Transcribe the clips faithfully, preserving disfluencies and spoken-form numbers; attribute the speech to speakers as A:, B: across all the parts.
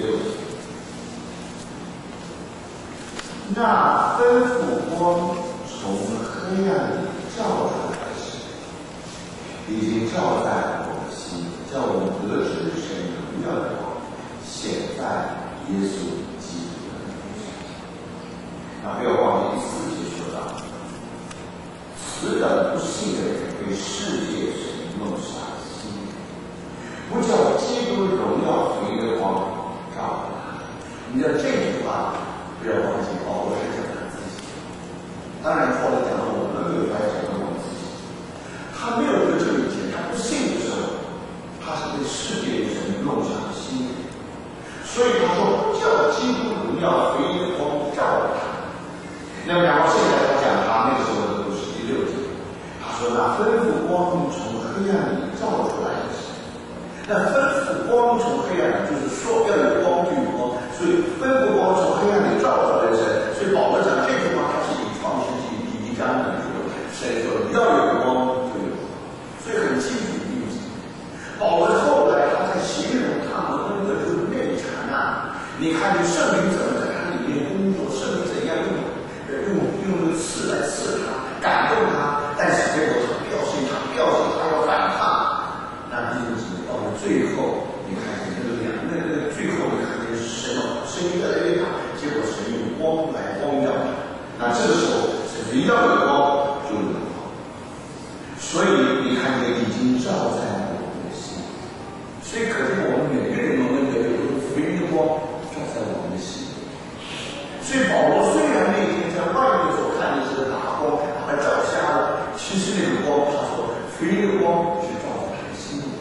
A: 六节。那吩咐光从黑暗里照出来时，已经照在我们心，叫我们得知神荣耀的光显在耶稣基督的面上。那不要忘记第四节说到，此等不信的人为世界神弄傻心，不叫基督荣耀福音的光照他。你知道这句话不要忘记，保罗是讲他自己。当然后来讲到我们没有来讲到我们自己，他没有得救以前，他不信的时候，他是对世界神弄傻心，所以他说不叫基督荣耀福音的光照他。那么然后现在他讲他那个时候的故事第六节，他说那吩咐光从黑暗里照出来的时候，那吩咐光从黑暗里就是说要有光就有光，所以吩咐光从黑暗里照出来的神。所以保罗讲这句话，他是以创世纪第一章来说，神说要有光就有光，所以很清楚的意思。保罗后来他在形容他们的这个内涵啊，你看这圣灵怎么在他里面工作，圣灵怎样用用用刺来刺他，感动他，但是结果他掉心，他掉心，他要反抗。那弟兄姊妹，到了最后，你看见那个两那个最后你看见神的声音越来越大，结果神用光来光照他。那这个时候，神要有光就有光，所以你看见已经照在我们的心，所以可见我们每个人蒙恩得有福音的光照在我们的心。所以保罗虽然那天在外面所看的是大光，把他照瞎了，其实那个光，他说福音的光是照在他的心里，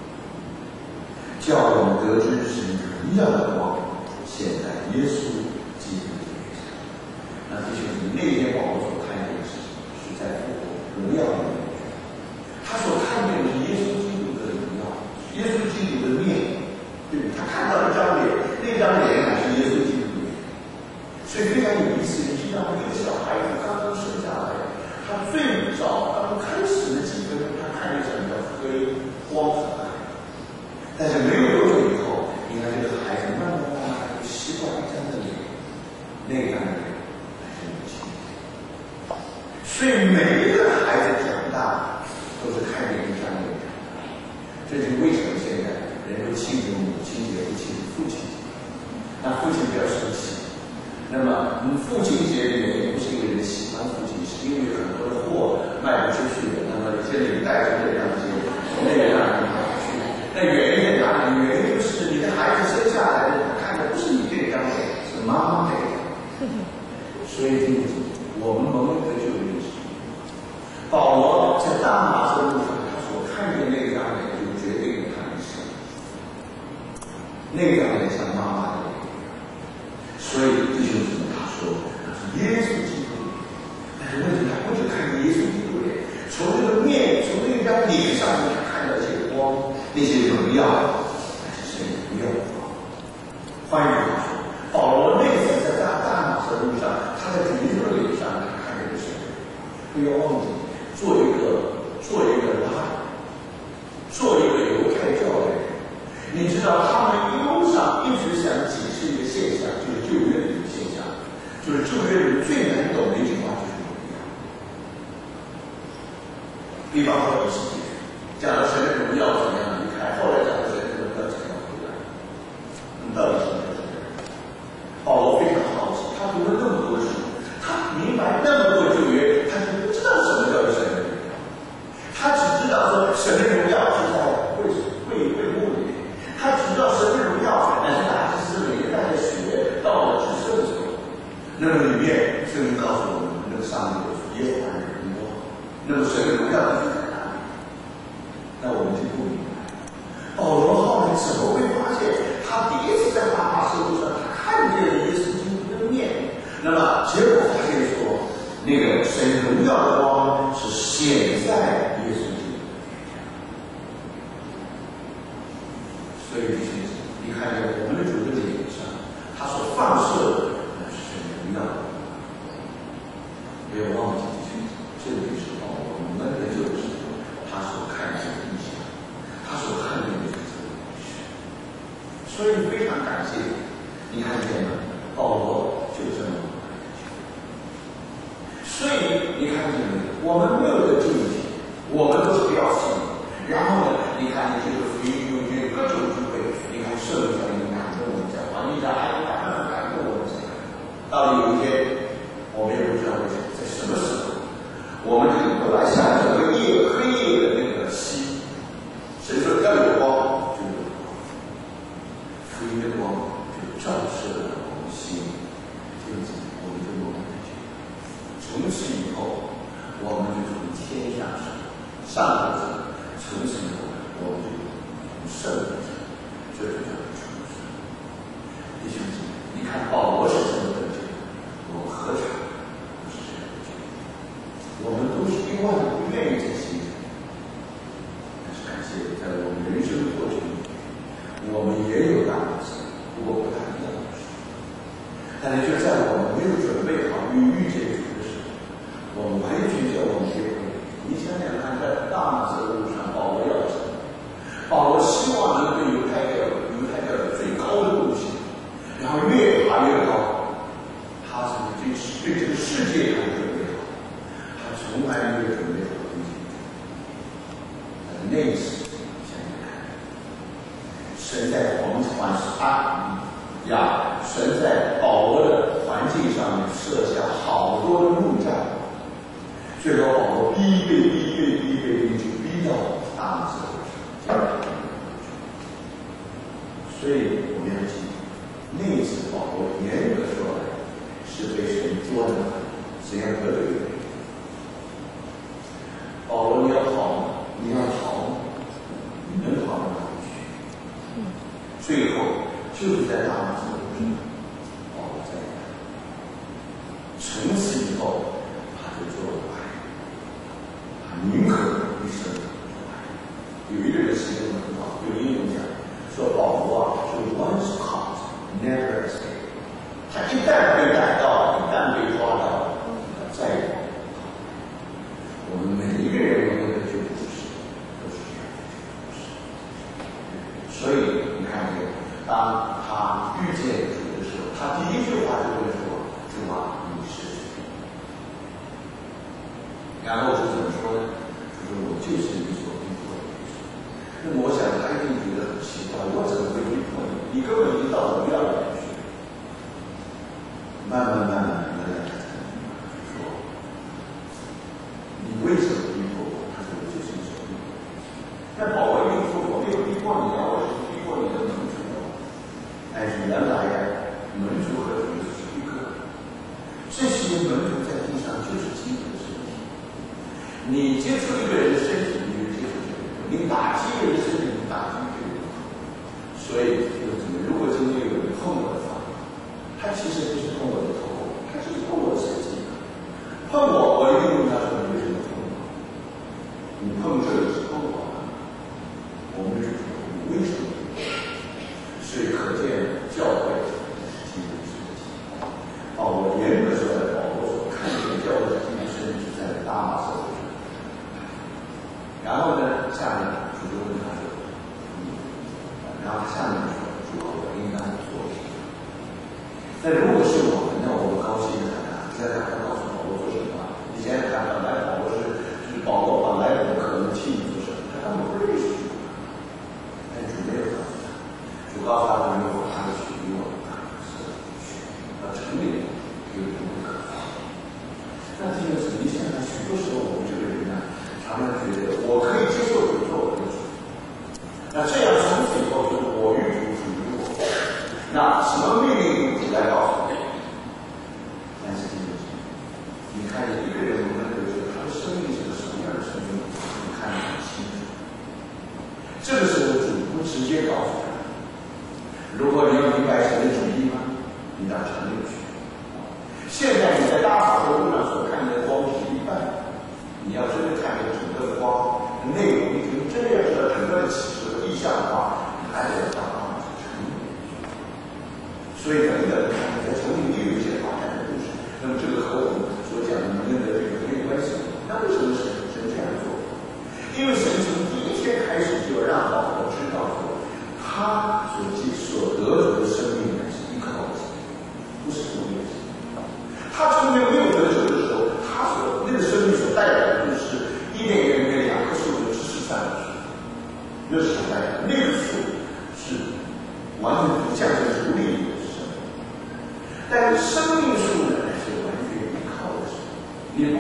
A: 叫我们得知神荣耀的光显在耶稣基督的面上。那弟兄姊妹，那天保罗所看见的是是在复活荣耀的面上，他所看见的是耶稣基督的荣耀，耶稣基督的面，对不对？他看到一张脸，那张脸乃是耶稣基督的面。所以非常有意思，你知道一个小孩子刚刚生下来，他最早刚开始的几分钟，他看见什么叫黑光很暗，但是没有多久以后，你看这个孩子慢慢慢慢就习惯一张的脸，那张的脸还是母亲。所以每一个孩子长大都是看见一张脸长大，这就是为什么现在人都庆祝母亲节，不庆祝父亲节。那父亲比较生气。那么，嗯，父亲节的原因不是因为人喜欢父亲，是因为很多的货卖不出去的，那么有些领带就这样些，那个让人卖不去。那原因在哪里？原因就是你的孩子生下来的，看的不是你这张脸，是妈妈这张。所以弟兄，我们蒙恩得救的意思。保罗在大马色路上，他所看见那张脸，就决定了他一生。那张脸像妈妈的脸。所以弟兄姊妹，他说耶稣基督，但是问题他不是看耶稣基督脸，从这个面，从那张脸上，他看到这些光，那些荣耀，那是神荣耀的光。换句话说，保罗那次在大大马色路上，他在主耶稣的脸上，他看见的是，不要忘记，做一个做一个拉，做一个犹太教的人，你知道他们一路上一直想解释一个现象，就是旧约的一个现象，就是旧约人最难懂的一句话就是荣耀。比方说以西结讲了神的荣耀怎样离开，后来讲了神的荣耀怎样回来，你到底是什么？保罗非常好奇，他读了那么多书，他明白那么多旧约，他就不知道什么叫神的荣耀，他只知道说神的荣耀是在会会会幕里。他只知道神的荣耀乃是大祭司每天带着血到了至圣所，那么里面圣经告诉我们，那个上面有耶和华的荣耀，那么神的荣耀就在哪里？那我们就不明白。保罗后来怎么会发现，他第一次在大马色路上，他看见了耶稣基督的面，那么结果发现说，那个神荣耀的光是显在耶稣基督。所以弟兄，你看见我们的主的脸上，他所放射的那是神荣耀的。不要忘记弟兄，这个就是保罗我们的救的时候，他所看见的意象，他所看见的就是这个故事。所以非常感谢你看见吗？保罗就这么。所以你看见没？我们没有这境界，我们都是不要信的。然后呢，你看这个福音中间各种聚会，你看圣灵在感动我们，在环境下还感动感动我们。到底有一天，我们也不知道为什么，在什么时候，我们这个本来像整个夜黑夜的那个溪，神说要有光，就有光，福音的光就照射了我们心，因此我们就有感觉。从此以后，我们就从天下上上者，从此以后，我们就从圣者，这就叫出世。弟兄姊妹，你看保罗是这么得救的，我们何尝不是这样得救的？我们都是因为不愿意这些，但是感谢在我们人生过程里，我们也有大部分，不过不大一样的事。但是就在我们没有准备好与遇见主的时候，我们完全叫我们学会。你想想看，在大马色路上，保罗要走，保罗希望能对犹太教犹太教有最高的贡献，然后越爬越高。他是对对这个世界都准备好，他从来没有准备好东西。但那时想想看，神在环环啊呀，神在保罗的环境上面设下好多的路障。最后保罗逼被逼被逼被逼就逼到大马色路上，所以我们要记住，那一次保罗严格说来是被神捉拿，神要得罪人。保罗，你要跑吗？你要逃吗？你能逃到哪里去？最后就是在大马色路上，保罗在那，从此以后他就做了。宁可一生有一个人形容很好，有英文讲说保罗啊是 once caught never escape， 他一旦被逮到，一旦被抓到，他再也不逃。我们每一个人拥有的救主是都是这样的，所以你看见，当他遇见主的时候，他第一句话就会说：“主啊，你是谁？”然后是怎么说呢？就说我就是你所逼迫的对手。那么我想他一定觉得很奇怪，我怎么会逼迫你？你根本已经到我要的去。慢慢慢慢慢慢说，你为什么逼迫我？他说我就是你所逼迫的。但保罗又说我没有逼迫你啊，我是逼迫你的门徒。但是原来呀，门徒和主是一个，这些门徒在地上就是基督的身体。你接触一个人的身体，你就接触这个人；你打击一个人的身体，你打击这个人。所以，如果今天有人碰我的话，他其实不是碰我的头，他就是碰我的身体。碰我，我一定问他说：“你为什么碰我？你碰这里是碰我吗？”我们就说：“你为什么？”所以可见教会是基督的身体。保罗严格说来，保罗所看见教会的基督身体是在大马色路上。然后呢，下面主就问他说：“嗯，然后下面说，主啊，我应当做什么？”那如果是我们，那我们高兴的很啊！现在他告诉保罗做什么？你现在看本来保罗是，就是保罗本来不可能替你做什么，他根本不认识主，但主没有告诉他，主告诉他说：“如果他的血与我的是血，要成立有什么可怕？”那这个是你想想，许多时候我们这个人呢，常常觉得我可以接受主做我的主，那这样从此以后就是我与主，主与我。那什么命令主来告诉我？但是这就是你看一个人，我们得知他的生命是个什么样的生命，你看得很清楚。这个时候主不直接告诉他，如果你要明白神的旨意吗？你到城里去。现在你在大马路上所看见的光是一半，你要真的看见整个光内容。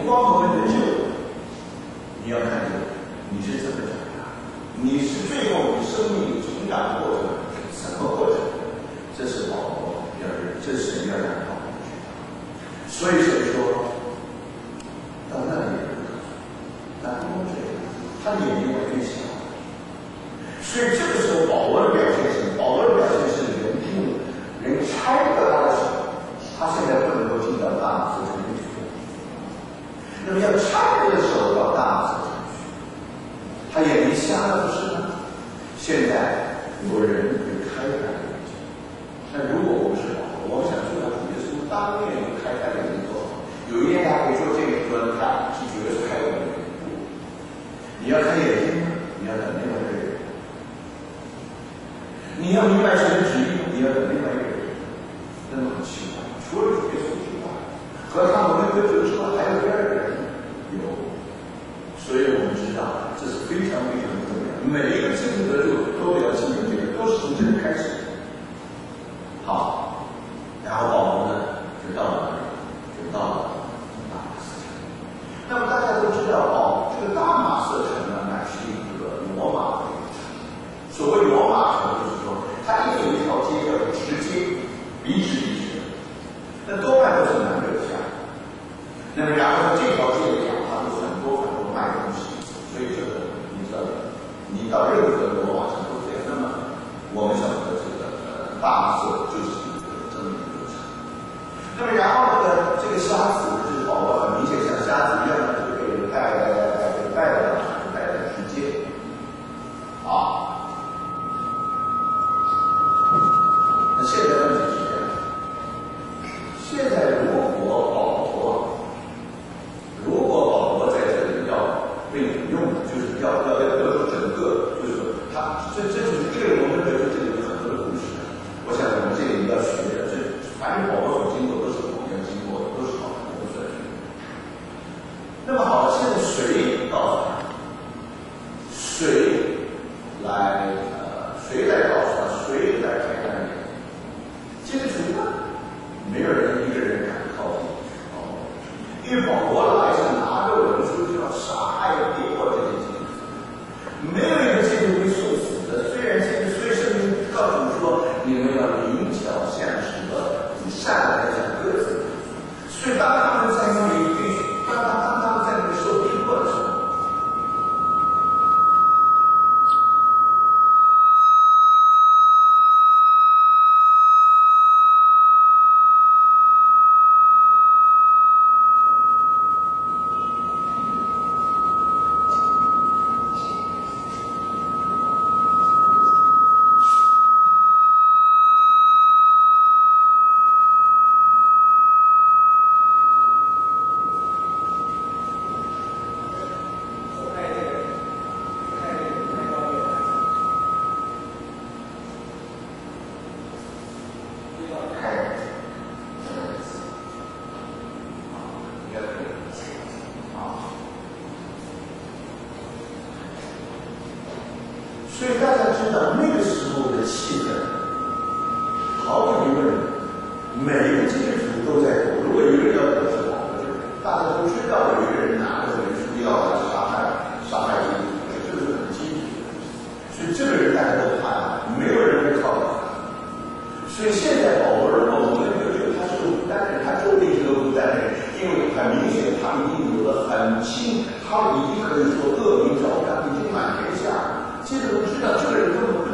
A: 光和人救，你要看见你是怎么长大，你是最后你生命成长过程什么过程？这是保罗要这是神要让保罗知道。所以神说，到那里那不能这样，他眼睛完全小。所以这个时候保罗的表现是，保罗的表现是人用人拆破他的手，他现在不能够进到大马色城里去。那么要拆这个手到大马色城去，他眼睛瞎了不是吗？现在有人会开开眼睛。那如果我们是保罗，我们想做到主耶稣当面就开开眼睛做好。有一天他可以说这个说看是主耶稣开我的眼睛。你要开眼睛，你要等另外一个人。你要明白神的旨意，你要等另外一个人。那么很奇怪，除了主耶稣之外，和他们跟主之外，还有第二个人有。所以我们知道这是非常非常重要。每一个基督得救都要记住这个，都是从这里开始。好，然后保罗呢就到了哪里？就到了大马色城。那么大家都知道，哦，这个大马色城呢，乃是一个罗马的一个城。所谓罗马城，就是说它一有一条街叫直街，笔直笔直的，那多半都是男人家。那么然后这条街里啊，它都是很多很多卖东西，所以这个你知道的，你到任何罗马城都这样。那么我们晓得这个呃大马色就是一个这么一个城。那么然后这个这个瞎子就是保罗很明显像瞎子一样的，就被人带带带带被带到哪里？带到直街啊。那现在问题是这样，现在如果保罗，如果保罗在这里要被引用，就是要要要得出整个，就是说他这这就是这个我们得出这里有很多的故事。我想我们这里要学的，这凡是保罗所经过都是我们要经过的，都是好的，我们所学的。那么好，现在谁告诉他？谁来呃？谁来告诉他？谁来开他的眼？接触呢？没有人一个人敢靠近保罗，因为保罗来是拿着文书就要杀害逼迫这些基督徒，没有一个基督徒会受死的。虽然现在所以圣经告诉你说，你们要灵巧像蛇，你善良像鸽子。所以当他们在那里被当当当他们在那里受逼迫的时候，所以大家知道那个时候的气氛，毫无疑问，每一个基督徒都在躲。如果一个人要得是保罗，大家都知道有一个人拿着文书要来杀害杀害基督徒，这就是很基础的。所以这个人大家都怕，没有人会靠近他。所以现在保罗，如果我们就觉得他是个孤单的人，他注定是个孤单的人，因为很明显他们已经有了很清，他们已经可以说恶名昭彰，已经满天下。接着都知道这个人这么